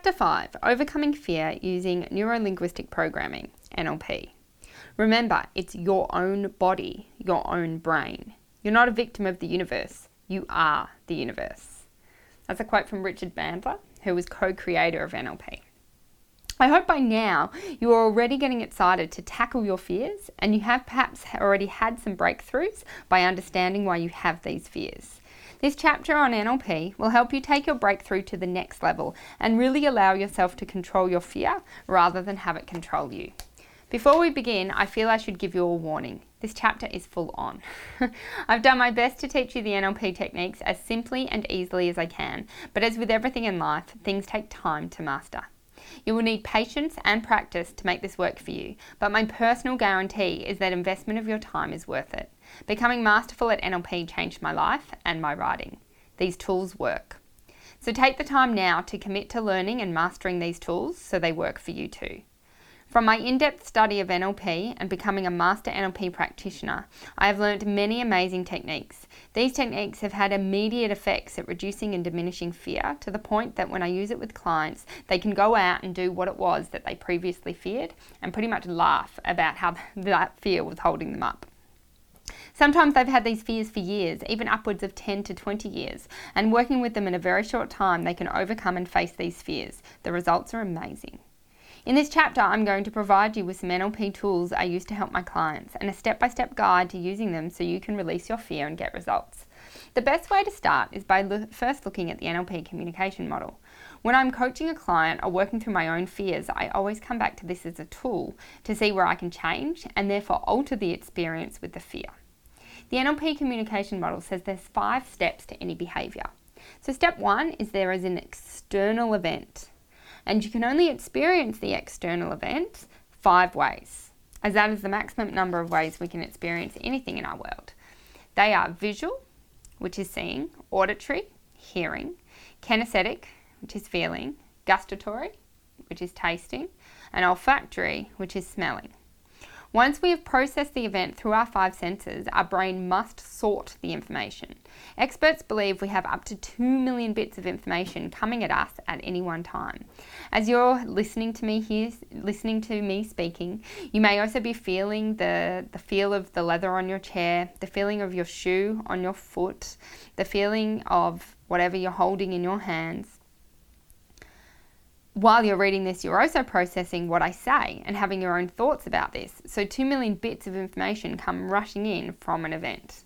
Chapter 5, Overcoming Fear Using Neuro-Linguistic Programming, NLP. Remember, it's your own body, your own brain. You're not a victim of the universe. You are the universe. That's a quote from Richard Bandler, who was co-creator of NLP. I hope by now you are already getting excited to tackle your fears, and you have perhaps already had some breakthroughs by understanding why you have these fears. This chapter on NLP will help you take your breakthrough to the next level and really allow yourself to control your fear rather than have it control you. Before we begin, I feel I should give you a warning. This chapter is full on. I've done my best to teach you the NLP techniques as simply and easily as I can, but as with everything in life, things take time to master. You will need patience and practice to make this work for you, but my personal guarantee is that investment of your time is worth it. Becoming masterful at NLP changed my life and my writing. These tools work. So take the time now to commit to learning and mastering these tools so they work for you too. From my in-depth study of NLP and becoming a master NLP practitioner, I have learnt many amazing techniques. These techniques have had immediate effects at reducing and diminishing fear to the point that when I use it with clients, they can go out and do what it was that they previously feared and pretty much laugh about how that fear was holding them up. Sometimes they've had these fears for years, even upwards of 10 to 20 years, and working with them in a very short time, they can overcome and face these fears. The results are amazing. In this chapter, I'm going to provide you with some NLP tools I use to help my clients and a step-by-step guide to using them so you can release your fear and get results. The best way to start is by first looking at the NLP communication model. When I'm coaching a client or working through my own fears, I always come back to this as a tool to see where I can change and therefore alter the experience with the fear. The NLP communication model says there's 5 steps to any behaviour. So step 1 is there is an external event. And you can only experience the external event 5 ways, as that is the maximum number of ways we can experience anything in our world. They are visual, which is seeing, auditory, hearing, kinesthetic, which is feeling, gustatory, which is tasting, and olfactory, which is smelling. Once we have processed the event through our 5 senses, our brain must sort the information. Experts believe we have up to 2 million bits of information coming at us at any one time. As you're listening to me speaking, you may also be feeling the feel of the leather on your chair, the feeling of your shoe on your foot, the feeling of whatever you're holding in your hands. While you're reading this, you're also processing what I say and having your own thoughts about this. So 2 million bits of information come rushing in from an event.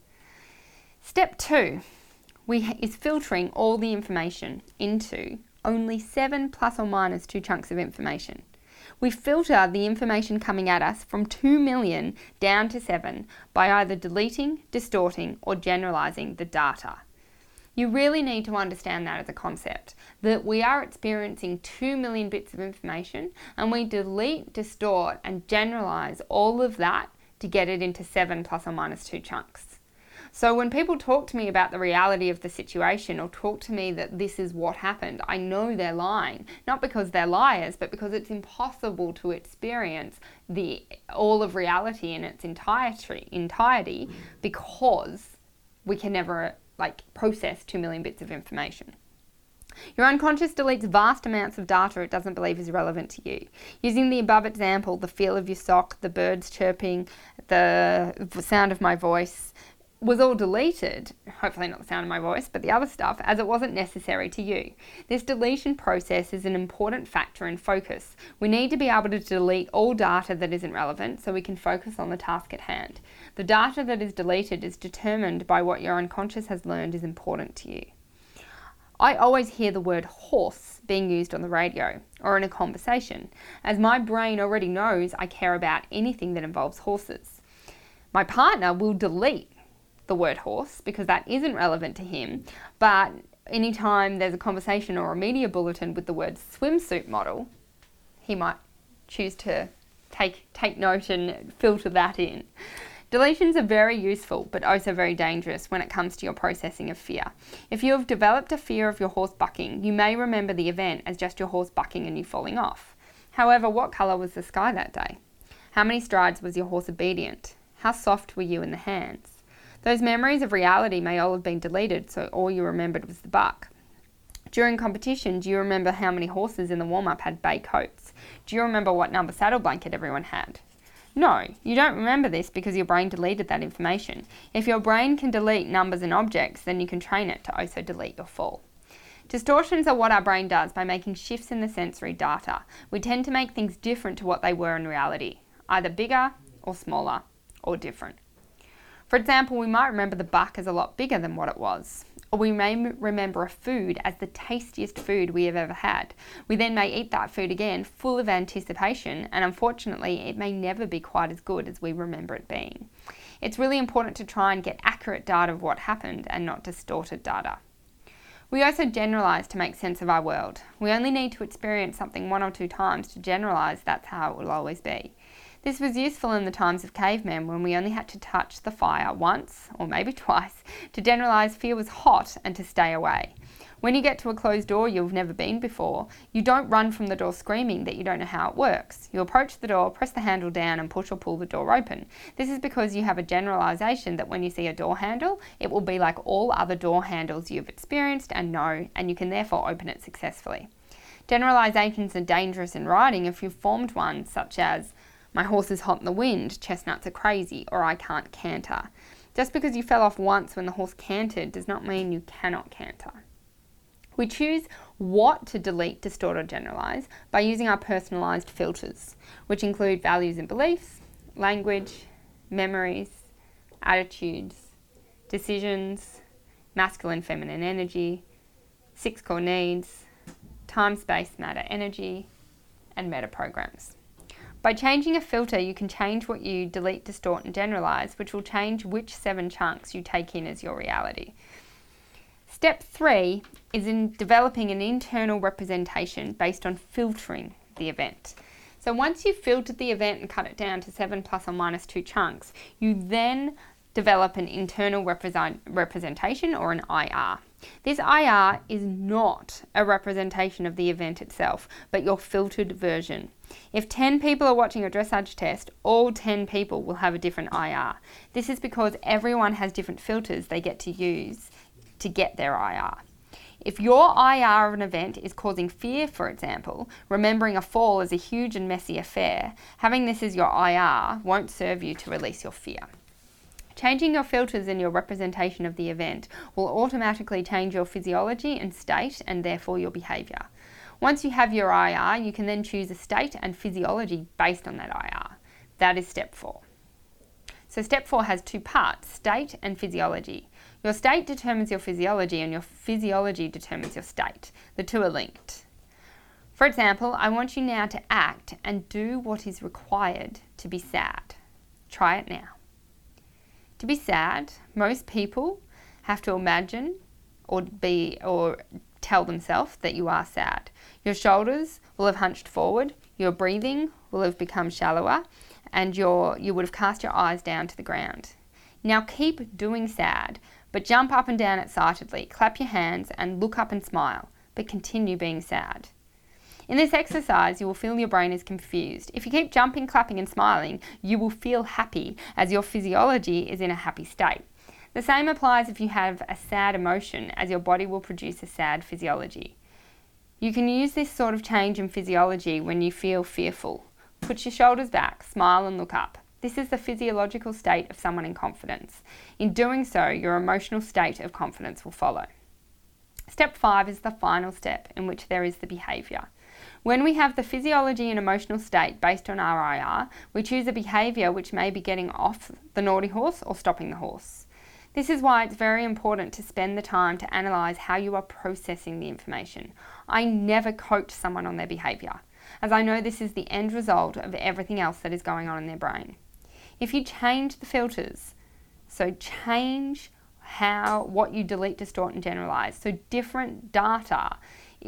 Step 2 is filtering all the information into only 7 plus or minus 2 chunks of information. We filter the information coming at us from 2 million down to 7 by either deleting, distorting, or generalizing the data. You really need to understand that as a concept, that we are experiencing 2 million bits of information and we delete, distort and generalize all of that to get it into 7 plus or minus 2 chunks. So when people talk to me about the reality of the situation or talk to me that this is what happened, I know they're lying. Not because they're liars, but because it's impossible to experience all of reality in its entirety because we can never process 2 million bits of information. Your unconscious deletes vast amounts of data it doesn't believe is relevant to you. Using the above example, the feel of your sock, the birds chirping, the sound of my voice was all deleted, hopefully not the sound of my voice, but the other stuff, as it wasn't necessary to you. This deletion process is an important factor in focus. We need to be able to delete all data that isn't relevant so we can focus on the task at hand. The data that is deleted is determined by what your unconscious has learned is important to you. I always hear the word horse being used on the radio or in a conversation, as my brain already knows I care about anything that involves horses. My partner will delete the word horse because that isn't relevant to him, but anytime there's a conversation or a media bulletin with the word swimsuit model, he might choose to take note and filter that in. Deletions are very useful, but also very dangerous when it comes to your processing of fear. If you have developed a fear of your horse bucking, you may remember the event as just your horse bucking and you falling off. However, what colour was the sky that day? How many strides was your horse obedient? How soft were you in the hands? Those memories of reality may all have been deleted, so all you remembered was the buck. During competition, do you remember how many horses in the warm-up had bay coats? Do you remember what number saddle blanket everyone had? No, you don't remember this because your brain deleted that information. If your brain can delete numbers and objects, then you can train it to also delete your fall. Distortions are what our brain does by making shifts in the sensory data. We tend to make things different to what they were in reality, either bigger or smaller or different. For example, we might remember the buck as a lot bigger than what it was. Or we may remember a food as the tastiest food we have ever had. We then may eat that food again full of anticipation, and unfortunately it may never be quite as good as we remember it being. It's really important to try and get accurate data of what happened and not distorted data. We also generalise to make sense of our world. We only need to experience something 1 or 2 times to generalise that's how it will always be. This was useful in the times of cavemen when we only had to touch the fire once, or maybe twice, to generalise fear was hot and to stay away. When you get to a closed door you've never been before, you don't run from the door screaming that you don't know how it works. You approach the door, press the handle down and push or pull the door open. This is because you have a generalisation that when you see a door handle, it will be like all other door handles you've experienced and know, and you can therefore open it successfully. Generalisations are dangerous in riding if you've formed one, such as, my horse is hot in the wind, chestnuts are crazy, or I can't canter. Just because you fell off once when the horse cantered does not mean you cannot canter. We choose what to delete, distort or generalise by using our personalised filters, which include values and beliefs, language, memories, attitudes, decisions, masculine, feminine energy, 6 core needs, time, space, matter, energy, and meta programs. By changing a filter, you can change what you delete, distort and generalise, which will change which 7 chunks you take in as your reality. Step 3 is in developing an internal representation based on filtering the event. So once you've filtered the event and cut it down to 7 plus or minus 2 chunks, you then develop an internal representation or an IR. This IR is not a representation of the event itself, but your filtered version. If 10 people are watching a dressage test, all 10 people will have a different IR. This is because everyone has different filters they get to use to get their IR. If your IR of an event is causing fear, for example, remembering a fall as a huge and messy affair, having this as your IR won't serve you to release your fear. Changing your filters in your representation of the event will automatically change your physiology and state and therefore your behaviour. Once you have your IR, you can then choose a state and physiology based on that IR. That is step 4. So step 4 has 2 parts, state and physiology. Your state determines your physiology and your physiology determines your state. The 2 are linked. For example, I want you now to act and do what is required to be sad. Try it now. To be sad, most people have to imagine or tell themselves that you are sad. Your shoulders will have hunched forward, your breathing will have become shallower, and you would have cast your eyes down to the ground. Now keep doing sad, but jump up and down excitedly, clap your hands and look up and smile, but continue being sad. In this exercise, you will feel your brain is confused. If you keep jumping, clapping and smiling, you will feel happy as your physiology is in a happy state. The same applies if you have a sad emotion, as your body will produce a sad physiology. You can use this sort of change in physiology when you feel fearful. Put your shoulders back, smile and look up. This is the physiological state of someone in confidence. In doing so, your emotional state of confidence will follow. Step 5 is the final step in which there is the behaviour. When we have the physiology and emotional state based on our IR, we choose a behaviour which may be getting off the naughty horse or stopping the horse. This is why it's very important to spend the time to analyse how you are processing the information. I never coach someone on their behaviour, as I know this is the end result of everything else that is going on in their brain. If you change the filters, so change what you delete, distort and generalise, so different data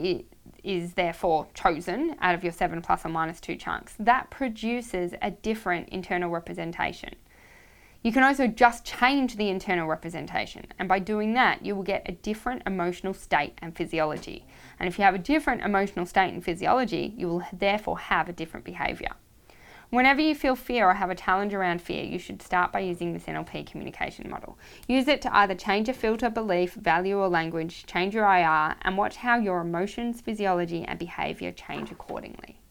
is therefore chosen out of your 7 plus or minus 2 chunks, that produces a different internal representation. You can also just change the internal representation, and by doing that you will get a different emotional state and physiology. And if you have a different emotional state and physiology, you will therefore have a different behaviour. Whenever you feel fear or have a challenge around fear, you should start by using this NLP communication model. Use it to either change a filter, belief, value, or language, change your IR, and watch how your emotions, physiology, and behaviour change accordingly.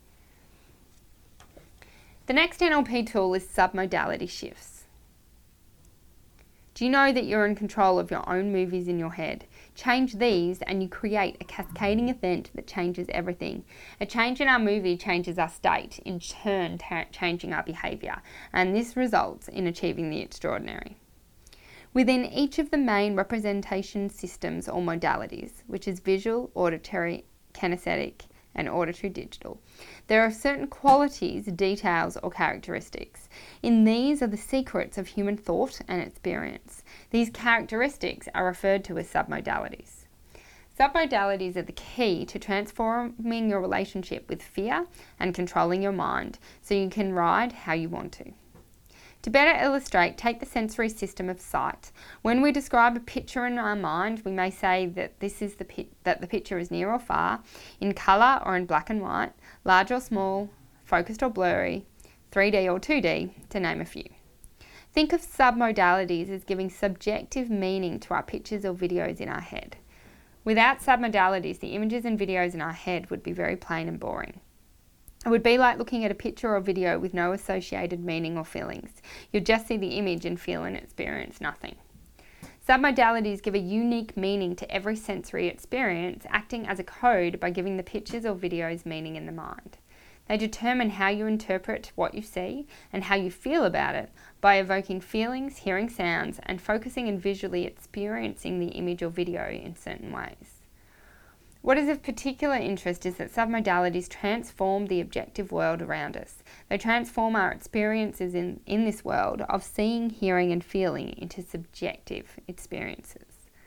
The next NLP tool is submodality shifts. Do you know that you're in control of your own movies in your head? Change these and you create a cascading event that changes everything. A change in our movie changes our state, in turn changing our behaviour, and this results in achieving the extraordinary. Within each of the main representation systems or modalities, which is visual, auditory, kinesthetic, and auditory digital, there are certain qualities, details, or characteristics. In these are the secrets of human thought and experience. These characteristics are referred to as submodalities. Submodalities are the key to transforming your relationship with fear and controlling your mind so you can ride how you want to. To better illustrate, take the sensory system of sight. When we describe a picture in our mind, we may say that the picture is near or far, in colour or in black and white, large or small, focused or blurry, 3D or 2D, to name a few. Think of submodalities as giving subjective meaning to our pictures or videos in our head. Without submodalities, the images and videos in our head would be very plain and boring. It would be like looking at a picture or video with no associated meaning or feelings. You'll just see the image and feel and experience nothing. Submodalities give a unique meaning to every sensory experience, acting as a code by giving the pictures or videos meaning in the mind. They determine how you interpret what you see and how you feel about it by evoking feelings, hearing sounds, and focusing and visually experiencing the image or video in certain ways. What is of particular interest is that submodalities transform the objective world around us. They transform our experiences in this world of seeing, hearing, and feeling into subjective experiences.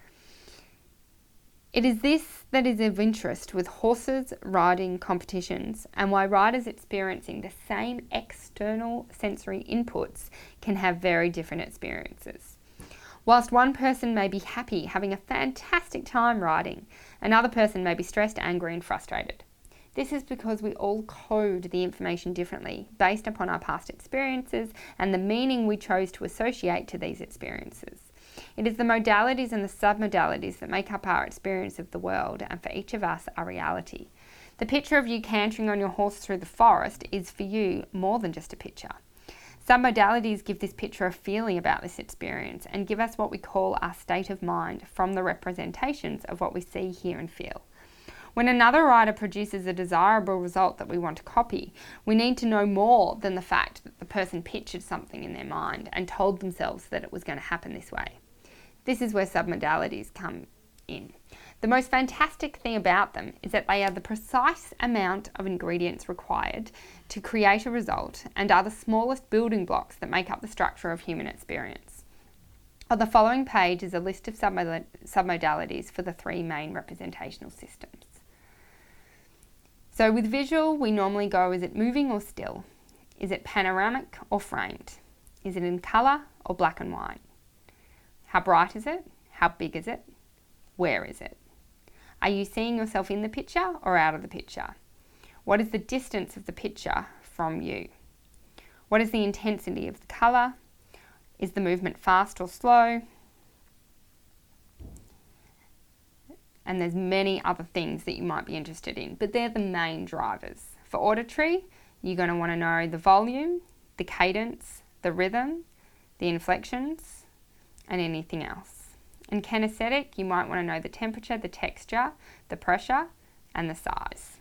It is this that is of interest with horses riding competitions and why riders experiencing the same external sensory inputs can have very different experiences. Whilst one person may be happy, having a fantastic time riding, another person may be stressed, angry, and frustrated. This is because we all code the information differently based upon our past experiences and the meaning we chose to associate to these experiences. It is the modalities and the submodalities that make up our experience of the world and for each of us our reality. The picture of you cantering on your horse through the forest is for you more than just a picture. Submodalities give this picture a feeling about this experience and give us what we call our state of mind from the representations of what we see, hear, and feel. When another rider produces a desirable result that we want to copy, we need to know more than the fact that the person pictured something in their mind and told themselves that it was going to happen this way. This is where submodalities come in. The most fantastic thing about them is that they are the precise amount of ingredients required to create a result and are the smallest building blocks that make up the structure of human experience. On the following page is a list of submodalities for the three main representational systems. So with visual, we normally go, is it moving or still? Is it panoramic or framed? Is it in colour or black and white? How bright is it? How big is it? Where is it? Are you seeing yourself in the picture or out of the picture? What is the distance of the picture from you? What is the intensity of the colour? Is the movement fast or slow? And there's many other things that you might be interested in, but they're the main drivers. For auditory, you're going to want to know the volume, the cadence, the rhythm, the inflections, and anything else. In kinesthetic, you might want to know the temperature, the texture, the pressure, and the size.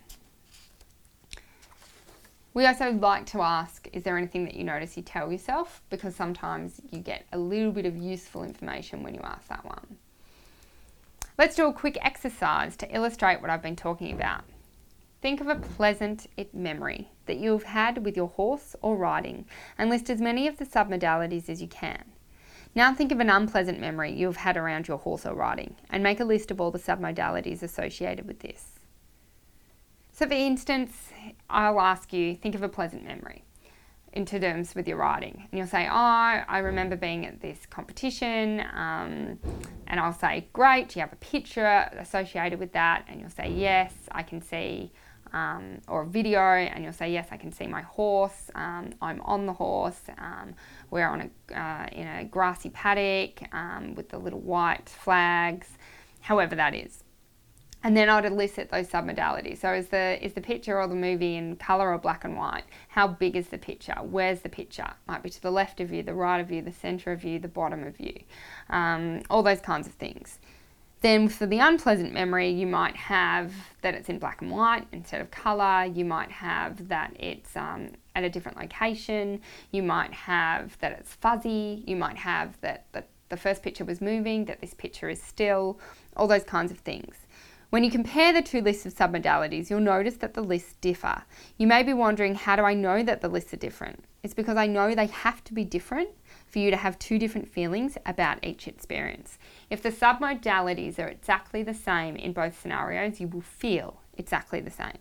We also like to ask, is there anything that you notice you tell yourself? Because sometimes you get a little bit of useful information when you ask that one. Let's do a quick exercise to illustrate what I've been talking about. Think of a pleasant memory that you've had with your horse or riding and list as many of the submodalities as you can. Now think of an unpleasant memory you've had around your horse or riding and make a list of all the submodalities associated with this. So for instance, I'll ask you, think of a pleasant memory in terms with your riding. And you'll say, oh, I remember being at this competition, and I'll say, great, do you have a picture associated with that? And you'll say, yes, I can see or a video, and you'll say, yes, I can see my horse, I'm on the horse, we're on in a grassy paddock with the little white flags, however that is. And then I'd elicit those submodalities. So is the picture or the movie in colour or black and white? How big is the picture? Where's the picture? Might be to the left of you, the right of you, the centre of you, the bottom of you. All those kinds of things. Then for the unpleasant memory, you might have that it's in black and white instead of colour. You might have that it's at a different location. You might have that it's fuzzy. You might have that the first picture was moving, that this picture is still, all those kinds of things. When you compare the two lists of submodalities, you'll notice that the lists differ. You may be wondering, how do I know that the lists are different? It's because I know they have to be different for you to have two different feelings about each experience. If the submodalities are exactly the same in both scenarios, you will feel exactly the same.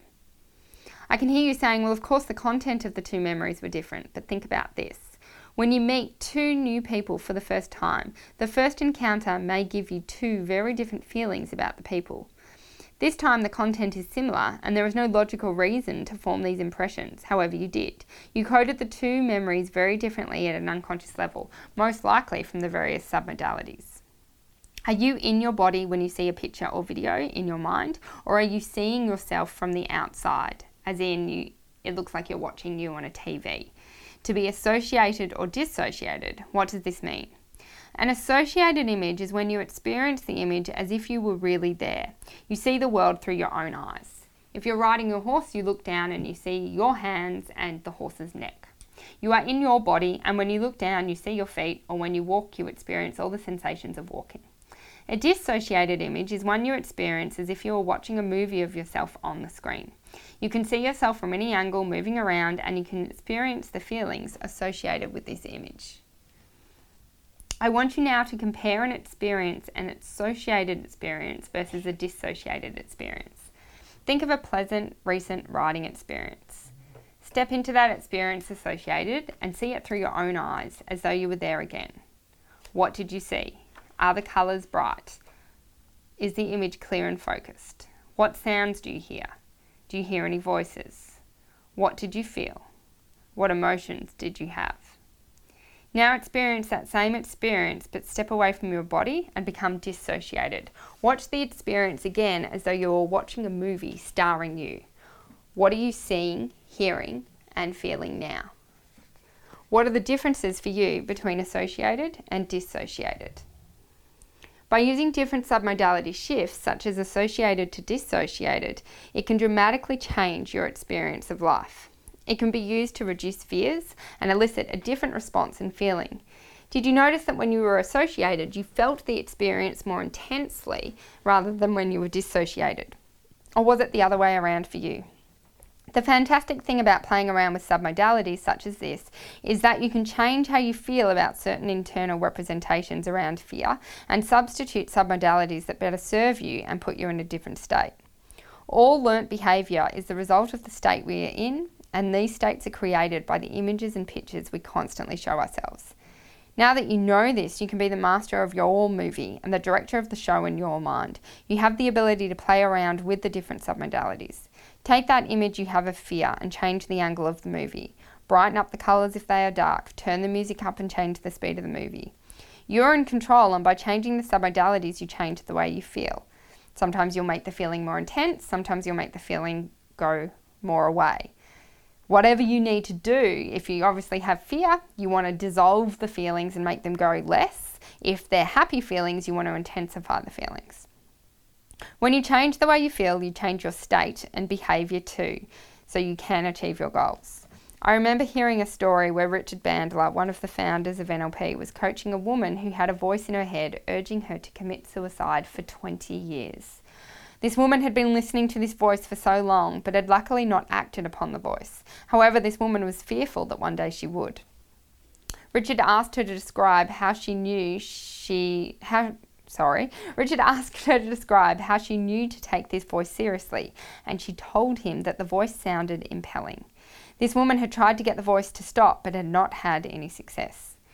I can hear you saying, well, of course the content of the two memories were different, but think about this. When you meet two new people for the first time, the first encounter may give you two very different feelings about the people. This time the content is similar and there is no logical reason to form these impressions, however you did. You coded the two memories very differently at an unconscious level, most likely from the various submodalities. Are you in your body when you see a picture or video in your mind, or are you seeing yourself from the outside, as in it looks like you're watching you on a TV? To be associated or dissociated, what does this mean? An associated image is when you experience the image as if you were really there. You see the world through your own eyes. If you're riding your horse, you look down and you see your hands and the horse's neck. You are in your body, and when you look down, you see your feet, or when you walk, you experience all the sensations of walking. A dissociated image is one you experience as if you were watching a movie of yourself on the screen. You can see yourself from any angle moving around, and you can experience the feelings associated with this image. I want you now to compare an experience, an associated experience versus a dissociated experience. Think of a pleasant, recent riding experience. Step into that experience associated and see it through your own eyes as though you were there again. What did you see? Are the colours bright? Is the image clear and focused? What sounds do you hear? Do you hear any voices? What did you feel? What emotions did you have? Now experience that same experience, but step away from your body and become dissociated. Watch the experience again as though you were watching a movie starring you. What are you seeing, hearing, and feeling now? What are the differences for you between associated and dissociated? By using different submodality shifts, such as associated to dissociated, it can dramatically change your experience of life. It can be used to reduce fears and elicit a different response and feeling. Did you notice that when you were associated, you felt the experience more intensely rather than when you were dissociated? Or was it the other way around for you? The fantastic thing about playing around with submodalities such as this is that you can change how you feel about certain internal representations around fear and substitute submodalities that better serve you and put you in a different state. All learnt behaviour is the result of the state we are in, and these states are created by the images and pictures we constantly show ourselves. Now that you know this, you can be the master of your movie and the director of the show in your mind. You have the ability to play around with the different submodalities. Take that image you have of fear and change the angle of the movie. Brighten up the colours if they are dark. Turn the music up and change the speed of the movie. You're in control, and by changing the submodalities, you change the way you feel. Sometimes you'll make the feeling more intense. Sometimes you'll make the feeling go more away. Whatever you need to do, if you obviously have fear, you want to dissolve the feelings and make them go less. If they're happy feelings, you want to intensify the feelings. When you change the way you feel, you change your state and behaviour too, so you can achieve your goals. I remember hearing a story where Richard Bandler, one of the founders of NLP, was coaching a woman who had a voice in her head urging her to commit suicide for 20 years. This woman had been listening to this voice for so long, but had luckily not acted upon the voice. However, this woman was fearful that one day she would. Richard asked her to describe how she knew to take this voice seriously, and she told him that the voice sounded impelling. This woman had tried to get the voice to stop, but had not had any success.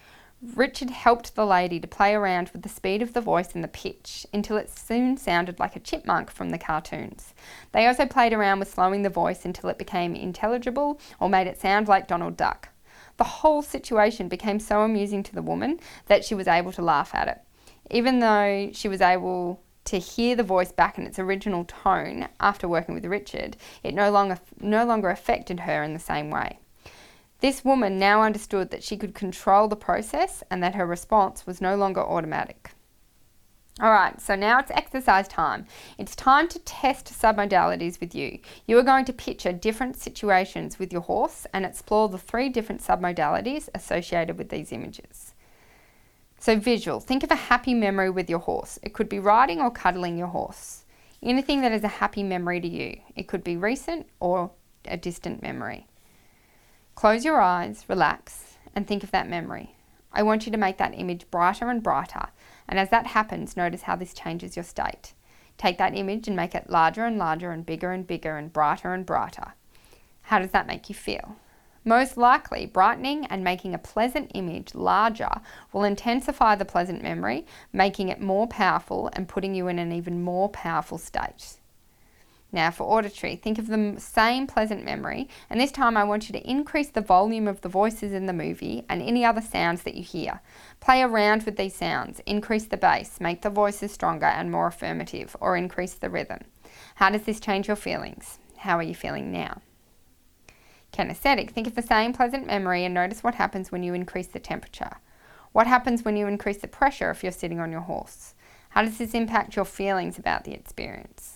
Richard helped the lady to play around with the speed of the voice and the pitch until it soon sounded like a chipmunk from the cartoons. They also played around with slowing the voice until it became intelligible or made it sound like Donald Duck. The whole situation became so amusing to the woman that she was able to laugh at it. Even though she was able to hear the voice back in its original tone after working with Richard, it no longer affected her in the same way. This woman now understood that she could control the process and that her response was no longer automatic. Alright, so now it's exercise time. It's time to test submodalities with you. You are going to picture different situations with your horse and explore the 3 different submodalities associated with these images. So visual, think of a happy memory with your horse. It could be riding or cuddling your horse. Anything that is a happy memory to you. It could be recent or a distant memory. Close your eyes, relax, and think of that memory. I want you to make that image brighter and brighter, and as that happens, notice how this changes your state. Take that image and make it larger and larger and bigger and brighter and brighter. How does that make you feel? Most likely, brightening and making a pleasant image larger will intensify the pleasant memory, making it more powerful and putting you in an even more powerful state. Now for auditory, think of the same pleasant memory, and this time I want you to increase the volume of the voices in the movie and any other sounds that you hear. Play around with these sounds, increase the bass, make the voices stronger and more affirmative, or increase the rhythm. How does this change your feelings? How are you feeling now? Kinesthetic, think of the same pleasant memory and notice what happens when you increase the temperature. What happens when you increase the pressure if you're sitting on your horse? How does this impact your feelings about the experience?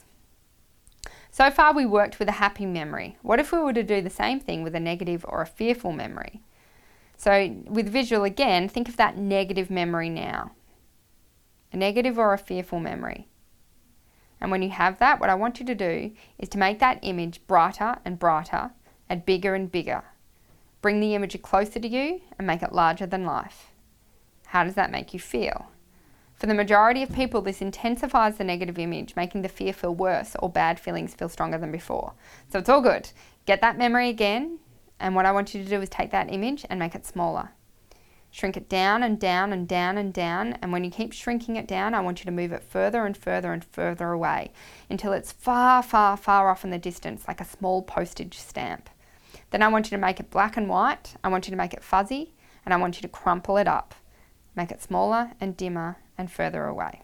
So far we worked with a happy memory. What if we were to do the same thing with a negative or a fearful memory? So with visual again, think of that negative memory now. A negative or a fearful memory. And when you have that, what I want you to do is to make that image brighter and bigger and bigger. Bring the image closer to you and make it larger than life. How does that make you feel? For the majority of people, this intensifies the negative image, making the fear feel worse or bad feelings feel stronger than before. So it's all good. Get that memory again, and what I want you to do is take that image and make it smaller. Shrink it down and down and down and down, and when you keep shrinking it down, I want you to move it further and further and further away until it's far, far, far off in the distance, like a small postage stamp. Then I want you to make it black and white, I want you to make it fuzzy, and I want you to crumple it up. Make it smaller and dimmer and further away.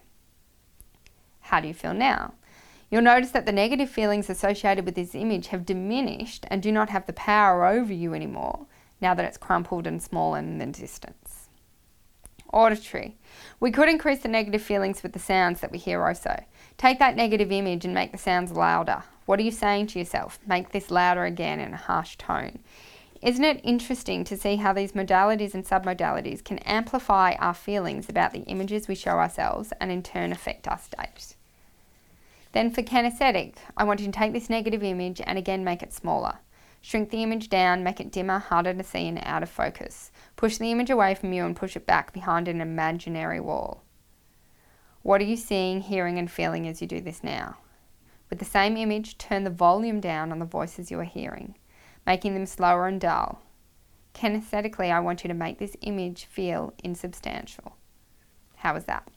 How do you feel now? You'll notice that the negative feelings associated with this image have diminished and do not have the power over you anymore now that it's crumpled and small in the distance. Auditory. We could increase the negative feelings with the sounds that we hear also. Take that negative image and make the sounds louder. What are you saying to yourself? Make this louder again in a harsh tone. Isn't it interesting to see how these modalities and submodalities can amplify our feelings about the images we show ourselves and in turn affect our state? Then for kinesthetic, I want you to take this negative image and again make it smaller. Shrink the image down, make it dimmer, harder to see and out of focus. Push the image away from you and push it back behind an imaginary wall. What are you seeing, hearing and feeling as you do this now? With the same image, turn the volume down on the voices you are hearing, making them slower and dull. Kinesthetically, I want you to make this image feel insubstantial. How is that?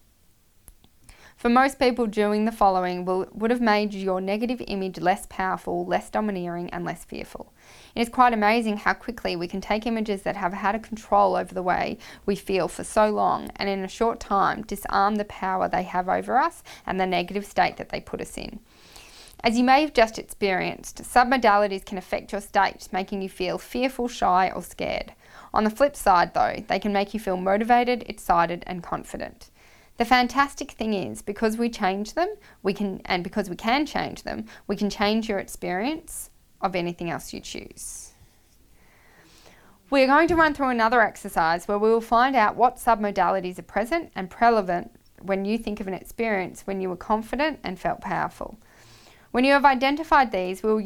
For most people, doing the following would have made your negative image less powerful, less domineering, and less fearful. It is quite amazing how quickly we can take images that have had a control over the way we feel for so long, and in a short time disarm the power they have over us and the negative state that they put us in. As you may have just experienced, submodalities can affect your state, making you feel fearful, shy, or scared. On the flip side, though, they can make you feel motivated, excited, and confident. The fantastic thing is, because we change them, because we can change them, we can change your experience of anything else you choose. We're going to run through another exercise where we will find out what submodalities are present and prevalent when you think of an experience when you were confident and felt powerful. When you have identified these, we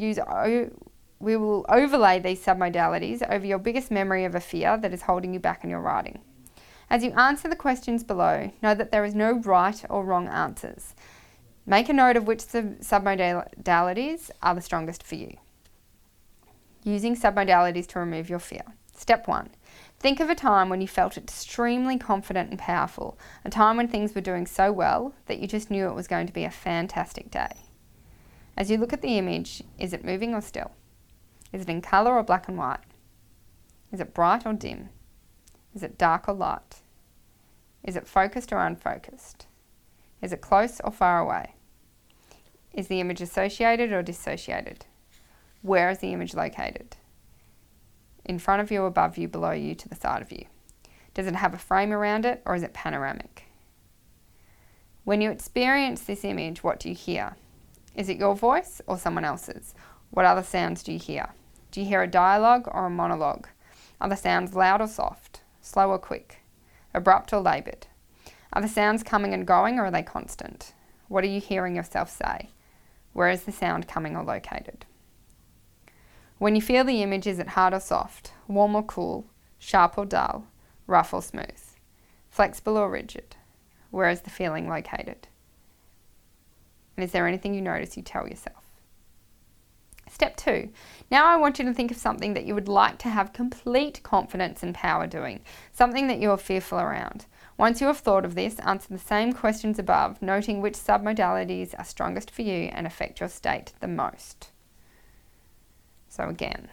will overlay these submodalities over your biggest memory of a fear that is holding you back in your riding. As you answer the questions below, know that there is no right or wrong answers. Make a note of which submodalities are the strongest for you. Using submodalities to remove your fear. Step 1. Think of a time when you felt extremely confident and powerful, a time when things were doing so well that you just knew it was going to be a fantastic day. As you look at the image, is it moving or still? Is it in colour or black and white? Is it bright or dim? Is it dark or light? Is it focused or unfocused? Is it close or far away? Is the image associated or dissociated? Where is the image located? In front of you, above you, below you, to the side of you? Does it have a frame around it, or is it panoramic? When you experience this image, what do you hear? Is it your voice or someone else's? What other sounds do you hear? Do you hear a dialogue or a monologue? Are the sounds loud or soft, slow or quick, abrupt or laboured? Are the sounds coming and going, or are they constant? What are you hearing yourself say? Where is the sound coming or located? When you feel the image, is it hard or soft, warm or cool, sharp or dull, rough or smooth, flexible or rigid? Where is the feeling located? And is there anything you notice you tell yourself? Step 2. Now I want you to think of something that you would like to have complete confidence and power doing, something that you are fearful around. Once you have thought of this, answer the same questions above, noting which submodalities are strongest for you and affect your state the most. So again,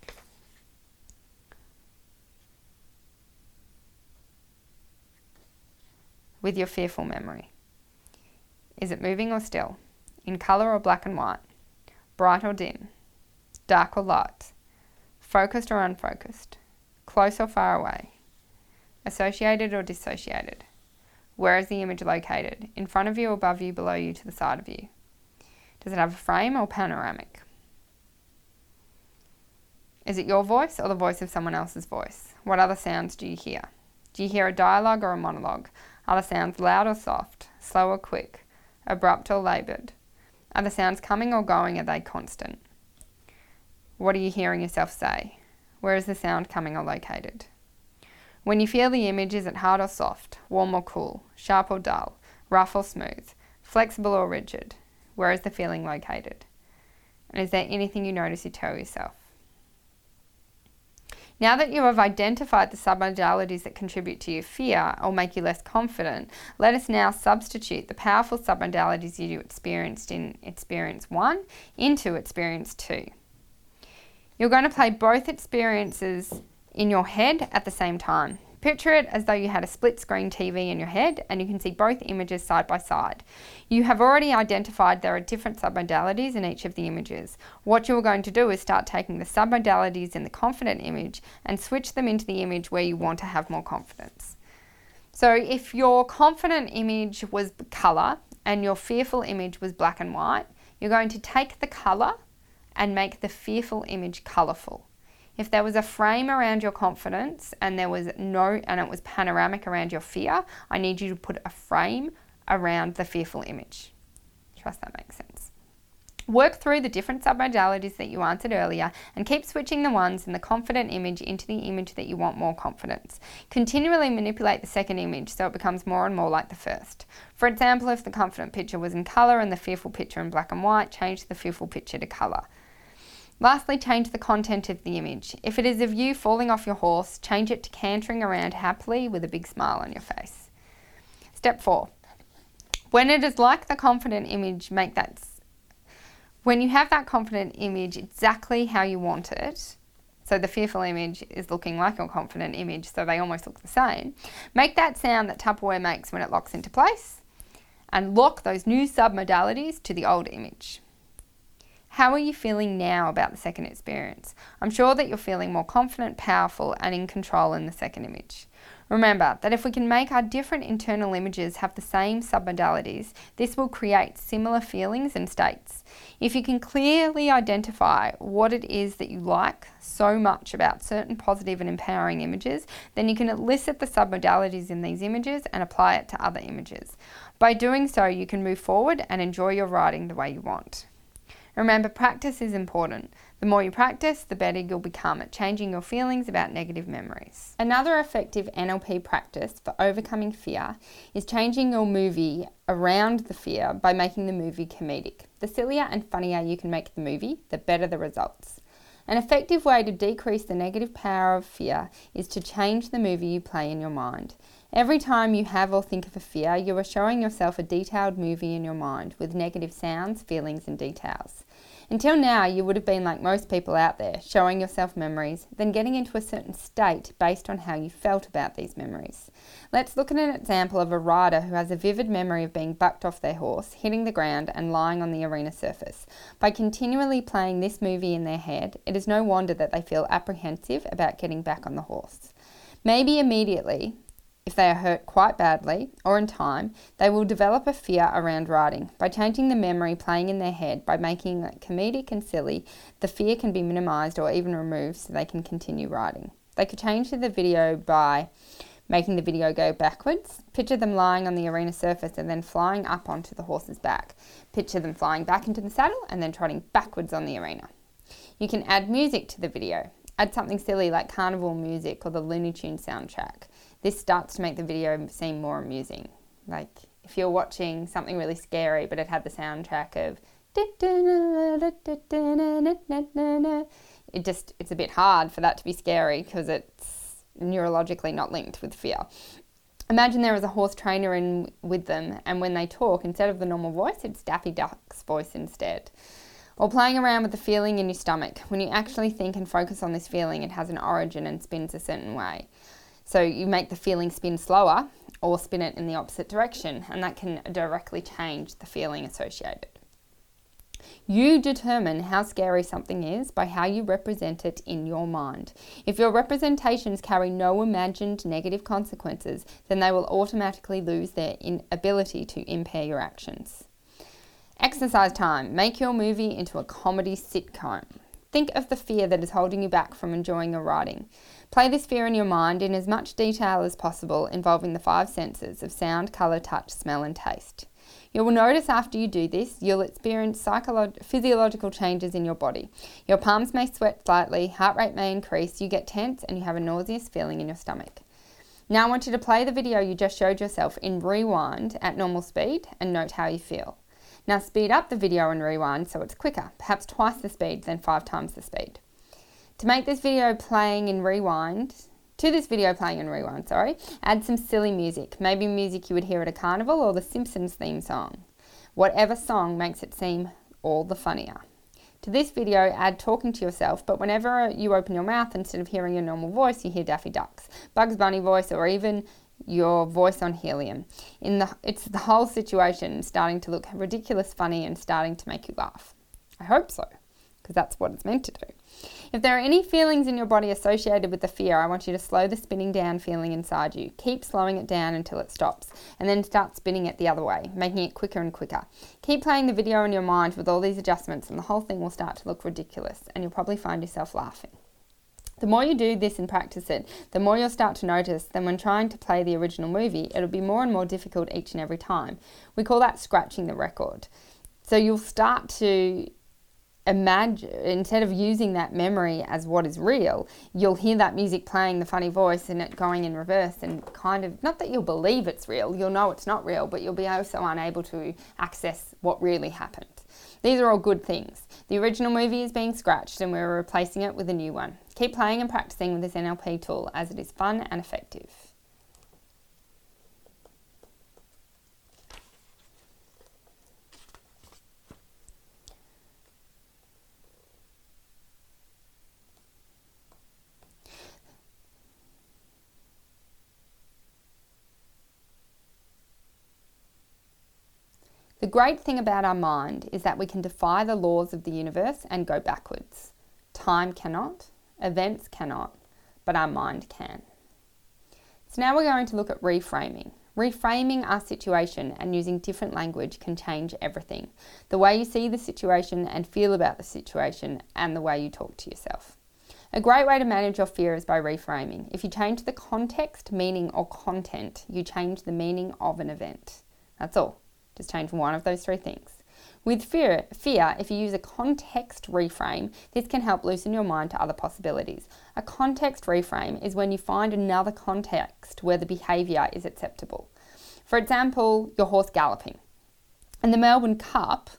with your fearful memory, is it moving or still? In colour or black and white? Bright or dim? Dark or light? Focused or unfocused? Close or far away? Associated or dissociated? Where is the image located? In front of you, above you, below you, to the side of you? Does it have a frame or panoramic? Is it your voice or the voice of someone else's voice? What other sounds do you hear? Do you hear a dialogue or a monologue? Are the sounds loud or soft, slow or quick, abrupt or laboured? Are the sounds coming or going? Are they constant? What are you hearing yourself say? Where is the sound coming or located? When you feel the image, is it hard or soft, warm or cool, sharp or dull, rough or smooth, flexible or rigid? Where is the feeling located? And is there anything you notice you tell yourself? Now that you have identified the submodalities that contribute to your fear or make you less confident, let us now substitute the powerful submodalities you experienced in Experience 1 into Experience 2. You're going to play both experiences in your head at the same time. Picture it as though you had a split screen TV in your head and you can see both images side by side. You have already identified there are different submodalities in each of the images. What you're going to do is start taking the submodalities in the confident image and switch them into the image where you want to have more confidence. So if your confident image was colour and your fearful image was black and white, you're going to take the colour and make the fearful image colourful. If there was a frame around your confidence and it was panoramic around your fear, I need you to put a frame around the fearful image. Trust that makes sense. Work through the different submodalities that you answered earlier and keep switching the ones in the confident image into the image that you want more confidence. Continually manipulate the second image so it becomes more and more like the first. For example, if the confident picture was in colour and the fearful picture in black and white, change the fearful picture to colour. Lastly, change the content of the image. If it is of you falling off your horse, change it to cantering around happily with a big smile on your face. Step 4. When it is like the confident image, when you have that confident image exactly how you want it, so the fearful image is looking like your confident image, so they almost look the same, make that sound that Tupperware makes when it locks into place and lock those new submodalities to the old image. How are you feeling now about the second experience? I'm sure that you're feeling more confident, powerful, and in control in the second image. Remember that if we can make our different internal images have the same submodalities, this will create similar feelings and states. If you can clearly identify what it is that you like so much about certain positive and empowering images, then you can elicit the submodalities in these images and apply it to other images. By doing so, you can move forward and enjoy your writing the way you want. Remember, practice is important. The more you practice, the better you'll become at changing your feelings about negative memories. Another effective NLP practice for overcoming fear is changing your movie around the fear by making the movie comedic. The sillier and funnier you can make the movie, the better the results. An effective way to decrease the negative power of fear is to change the movie you play in your mind. Every time you have or think of a fear, you are showing yourself a detailed movie in your mind with negative sounds, feelings, and details. Until now, you would have been like most people out there, showing yourself memories, then getting into a certain state based on how you felt about these memories. Let's look at an example of a rider who has a vivid memory of being bucked off their horse, hitting the ground, and lying on the arena surface. By continually playing this movie in their head, it is no wonder that they feel apprehensive about getting back on the horse. Maybe immediately, if they are hurt quite badly, or in time, they will develop a fear around riding. By changing the memory playing in their head, by making it comedic and silly, the fear can be minimised or even removed so they can continue riding. They could change the video by making the video go backwards. Picture them lying on the arena surface and then flying up onto the horse's back. Picture them flying back into the saddle and then trotting backwards on the arena. You can add music to the video. Add something silly like carnival music or the Looney Tunes soundtrack. This starts to make the video seem more amusing. Like if you're watching something really scary but it had the soundtrack of it's a bit hard for that to be scary because it's neurologically not linked with fear. Imagine there is a horse trainer in with them, and when they talk, instead of the normal voice, it's Daffy Duck's voice instead. Or playing around with the feeling in your stomach. When you actually think and focus on this feeling, it has an origin and spins a certain way. So you make the feeling spin slower or spin it in the opposite direction, and that can directly change the feeling associated. You determine how scary something is by how you represent it in your mind. If your representations carry no imagined negative consequences, then they will automatically lose their ability to impair your actions. Exercise time. Make your movie into a comedy sitcom. Think of the fear that is holding you back from enjoying your riding. Play this fear in your mind in as much detail as possible, involving the 5 senses of sound, colour, touch, smell and taste. You will notice after you do this, you'll experience physiological changes in your body. Your palms may sweat slightly, heart rate may increase, you get tense and you have a nauseous feeling in your stomach. Now I want you to play the video you just showed yourself in rewind at normal speed and note how you feel. Now speed up the video and rewind so it's quicker, perhaps twice the speed, then 5 times the speed. To make this video playing in rewind, add some silly music, maybe music you would hear at a carnival or the Simpsons theme song. Whatever song makes it seem all the funnier. To this video, add talking to yourself, but whenever you open your mouth, instead of hearing your normal voice, you hear Daffy Duck's, Bugs Bunny voice, or even your voice on helium. It's the whole situation starting to look ridiculous funny and starting to make you laugh. I hope so, because that's what it's meant to do. If there are any feelings in your body associated with the fear, I want you to slow the spinning down feeling inside you. Keep slowing it down until it stops, and then start spinning it the other way, making it quicker and quicker. Keep playing the video in your mind with all these adjustments, and the whole thing will start to look ridiculous, and you'll probably find yourself laughing. The more you do this and practice it, the more you'll start to notice that when trying to play the original movie, it'll be more and more difficult each and every time. We call that scratching the record. So you'll start to imagine, instead of using that memory as what is real, you'll hear that music playing, the funny voice, and it going in reverse, and kind of, not that you'll believe it's real, you'll know it's not real, but you'll be also unable to access what really happened. These are all good things. The original movie is being scratched and we're replacing it with a new one. Keep playing and practicing with this NLP tool as it is fun and effective. The great thing about our mind is that we can defy the laws of the universe and go backwards. Time cannot, events cannot, but our mind can. So now we're going to look at reframing. Reframing our situation and using different language can change everything. The way you see the situation and feel about the situation, and the way you talk to yourself. A great way to manage your fear is by reframing. If you change the context, meaning, or content, you change the meaning of an event. That's all. Just change one of those 3 things. With fear, if you use a context reframe, this can help loosen your mind to other possibilities. A context reframe is when you find another context where the behaviour is acceptable. For example, your horse galloping. In the Melbourne Cup,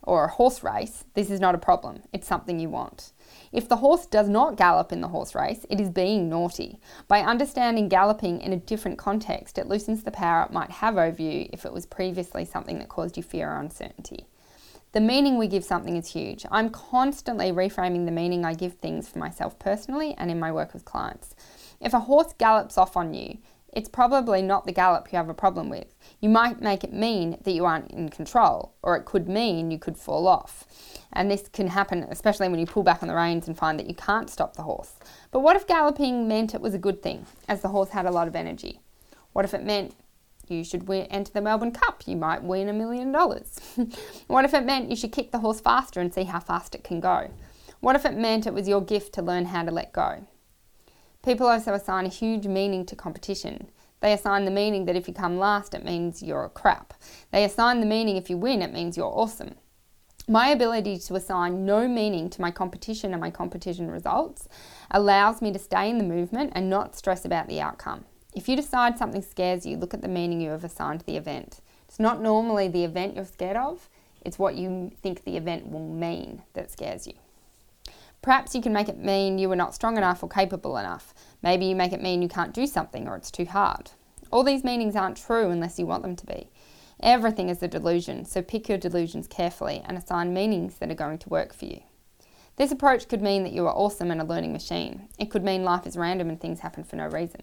or a horse race, this is not a problem. It's something you want. If the horse does not gallop in the horse race, it is being naughty. By understanding galloping in a different context, it loosens the power it might have over you if it was previously something that caused you fear or uncertainty. The meaning we give something is huge. I'm constantly reframing the meaning I give things for myself personally and in my work with clients. If a horse gallops off on you, it's probably not the gallop you have a problem with. You might make it mean that you aren't in control, or it could mean you could fall off. And this can happen especially when you pull back on the reins and find that you can't stop the horse. But what if galloping meant it was a good thing, as the horse had a lot of energy? What if it meant you should enter the Melbourne Cup? You might win $1 million. What if it meant you should kick the horse faster and see how fast it can go? What if it meant it was your gift to learn how to let go? People also assign a huge meaning to competition. They assign the meaning that if you come last, it means you're a crap. They assign the meaning if you win, it means you're awesome. My ability to assign no meaning to my competition and my competition results allows me to stay in the movement and not stress about the outcome. If you decide something scares you, look at the meaning you have assigned to the event. It's not normally the event you're scared of, it's what you think the event will mean that scares you. Perhaps you can make it mean you were not strong enough or capable enough. Maybe you make it mean you can't do something or it's too hard. All these meanings aren't true unless you want them to be. Everything is a delusion, so pick your delusions carefully and assign meanings that are going to work for you. This approach could mean that you are awesome and a learning machine. It could mean life is random and things happen for no reason.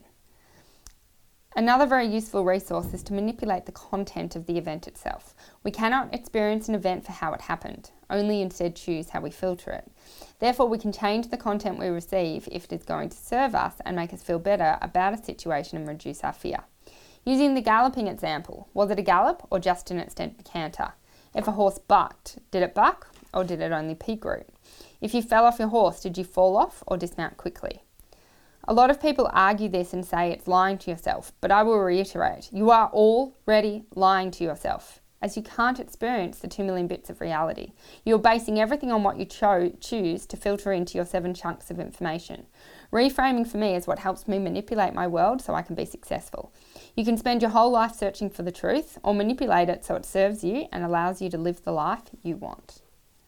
Another very useful resource is to manipulate the content of the event itself. We cannot experience an event for how it happened, only instead choose how we filter it. Therefore, we can change the content we receive if it is going to serve us and make us feel better about a situation and reduce our fear. Using the galloping example, was it a gallop or just an extended canter? If a horse bucked, did it buck or did it only pig root? If you fell off your horse, did you fall off or dismount quickly? A lot of people argue this and say it's lying to yourself, but I will reiterate, you are already lying to yourself, as you can't experience the 2 million bits of reality. You're basing everything on what you choose to filter into your 7 chunks of information. Reframing for me is what helps me manipulate my world so I can be successful. You can spend your whole life searching for the truth, or manipulate it so it serves you and allows you to live the life you want.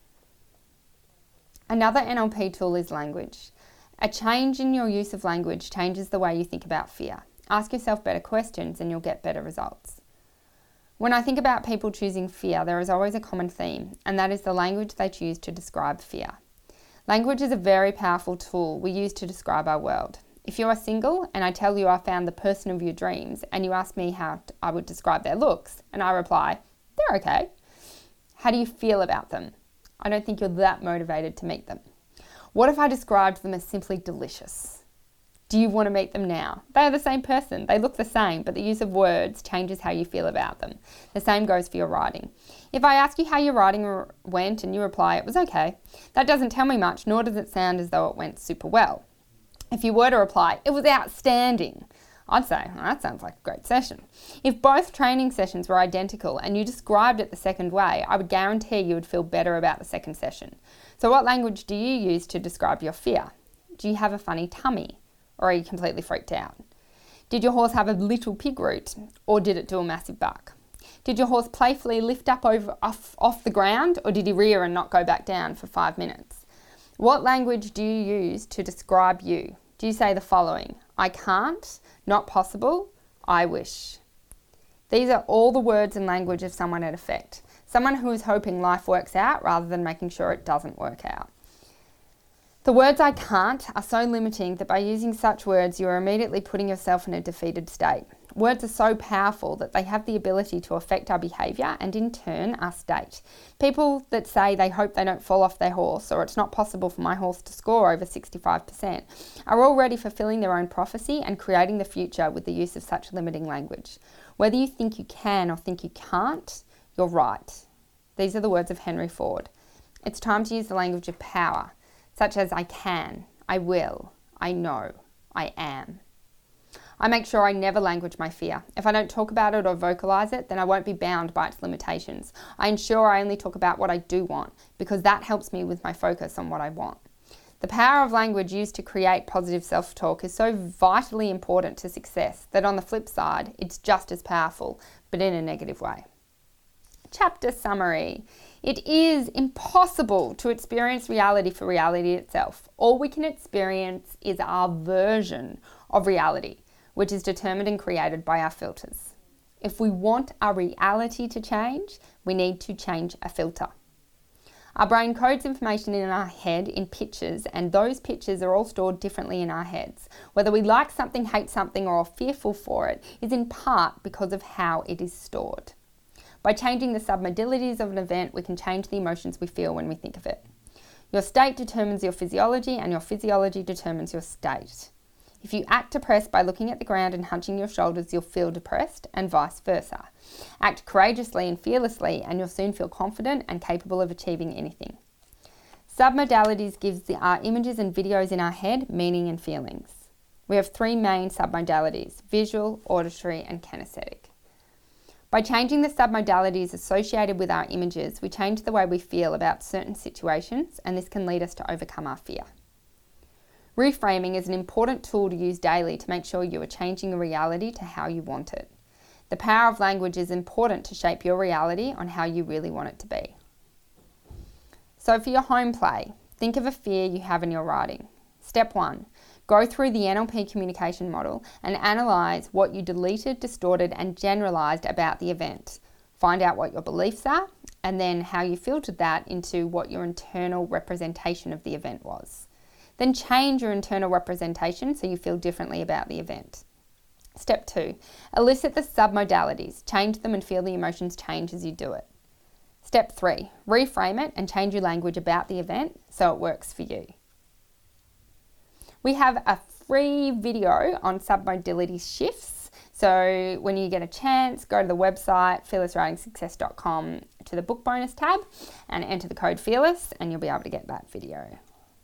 Another NLP tool is language. A change in your use of language changes the way you think about fear. Ask yourself better questions and you'll get better results. When I think about people choosing fear, there is always a common theme, and that is the language they choose to describe fear. Language is a very powerful tool we use to describe our world. If you are single and I tell you I found the person of your dreams and you ask me how I would describe their looks, and I reply, they're okay. How do you feel about them? I don't think you're that motivated to meet them. What if I described them as simply delicious? Do you want to meet them now? They are the same person. They look the same, but the use of words changes how you feel about them. The same goes for your writing. If I ask you how your writing went and you reply, it was okay, that doesn't tell me much, nor does it sound as though it went super well. If you were to reply, it was outstanding, I'd say, well, that sounds like a great session. If both training sessions were identical and you described it the second way, I would guarantee you would feel better about the second session. So what language do you use to describe your fear? Do you have a funny tummy? Or are you completely freaked out? Did your horse have a little pig root? Or did it do a massive buck? Did your horse playfully lift up off the ground? Or did he rear and not go back down for 5 minutes? What language do you use to describe you? Do you say the following? I can't, not possible, I wish. These are all the words and language of someone at effect. Someone who is hoping life works out rather than making sure it doesn't work out. The words I can't are so limiting that by using such words you are immediately putting yourself in a defeated state. Words are so powerful that they have the ability to affect our behaviour and in turn our state. People that say they hope they don't fall off their horse or it's not possible for my horse to score over 65% are already fulfilling their own prophecy and creating the future with the use of such limiting language. Whether you think you can or think you can't, you're right. These are the words of Henry Ford. It's time to use the language of power, such as I can, I will, I know, I am. I make sure I never language my fear. If I don't talk about it or vocalise it, then I won't be bound by its limitations. I ensure I only talk about what I do want, because that helps me with my focus on what I want. The power of language used to create positive self-talk is so vitally important to success that on the flip side, it's just as powerful, but in a negative way. Chapter summary. It is impossible to experience reality for reality itself. All we can experience is our version of reality, which is determined and created by our filters. If we want our reality to change, we need to change a filter. Our brain codes information in our head in pictures, and those pictures are all stored differently in our heads. Whether we like something, hate something, or are fearful for it is in part because of how it is stored. By changing the submodalities of an event, we can change the emotions we feel when we think of it. Your state determines your physiology, and your physiology determines your state. If you act depressed by looking at the ground and hunching your shoulders, you'll feel depressed, and vice versa. Act courageously and fearlessly, and you'll soon feel confident and capable of achieving anything. Submodalities gives our images and videos in our head meaning and feelings. We have three main submodalities: visual, auditory, and kinesthetic. By changing the submodalities associated with our images, we change the way we feel about certain situations, and this can lead us to overcome our fear. Reframing is an important tool to use daily to make sure you are changing your reality to how you want it. The power of language is important to shape your reality on how you really want it to be. So for your home play, think of a fear you have in your writing. Step 1. Go through the NLP communication model and analyse what you deleted, distorted and generalised about the event. Find out what your beliefs are and then how you filtered that into what your internal representation of the event was. Then change your internal representation so you feel differently about the event. Step 2. Elicit the submodalities. Change them and feel the emotions change as you do it. Step 3. Reframe it and change your language about the event so it works for you. We have a free video on submodality shifts. So when you get a chance, go to the website fearlesswritingsuccess.com to the book bonus tab and enter the code FEARLESS and you'll be able to get that video.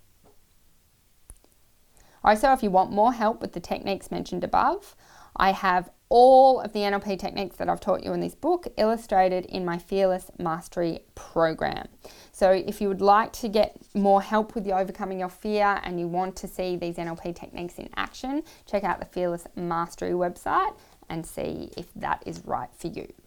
Also, if you want more help with the techniques mentioned above, I have all of the NLP techniques that I've taught you in this book illustrated in my Fearless Mastery program. So if you would like to get more help with overcoming your fear and you want to see these NLP techniques in action, check out the Fearless Mastery website and see if that is right for you.